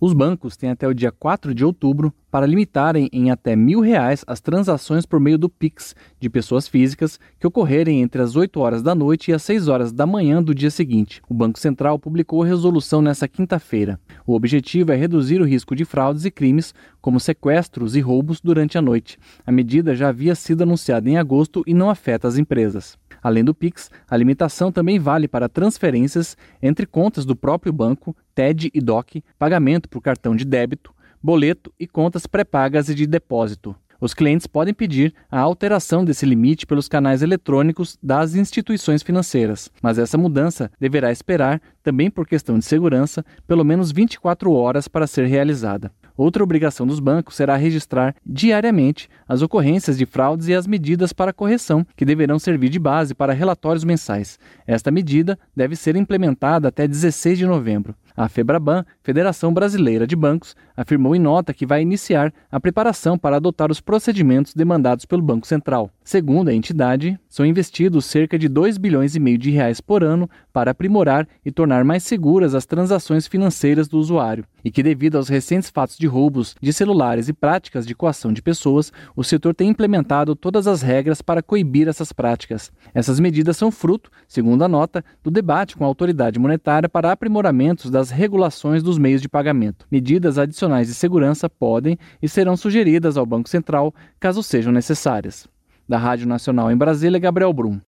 Os bancos têm até o dia 4 de outubro para limitarem em até R$ 1.000 as transações por meio do Pix de pessoas físicas que ocorrerem entre as 8 horas da noite e as 6 horas da manhã do dia seguinte. O Banco Central publicou a resolução nesta quinta-feira. O objetivo é reduzir o risco de fraudes e crimes, como sequestros e roubos durante a noite. A medida já havia sido anunciada em agosto e não afeta as empresas. Além do Pix, a limitação também vale para transferências entre contas do próprio banco, TED e DOC, pagamento por cartão de débito, boleto e contas pré-pagas e de depósito. Os clientes podem pedir a alteração desse limite pelos canais eletrônicos das instituições financeiras, mas essa mudança deverá esperar, também por questão de segurança, pelo menos 24 horas para ser realizada. Outra obrigação dos bancos será registrar diariamente as ocorrências de fraudes e as medidas para correção, que deverão servir de base para relatórios mensais. Esta medida deve ser implementada até 16 de novembro. A FEBRABAN, Federação Brasileira de Bancos, afirmou em nota que vai iniciar a preparação para adotar os procedimentos demandados pelo Banco Central. Segundo a entidade, são investidos cerca de R$ 2,5 bilhões por ano para aprimorar e tornar mais seguras as transações financeiras do usuário, e que devido aos recentes fatos de roubos de celulares e práticas de coação de pessoas, o setor tem implementado todas as regras para coibir essas práticas. Essas medidas são fruto, segundo a nota, do debate com a autoridade monetária para aprimoramentos das regulações dos meios de pagamento. Medidas adicionais de segurança podem e serão sugeridas ao Banco Central caso sejam necessárias. Da Rádio Nacional em Brasília, Gabriel Brum.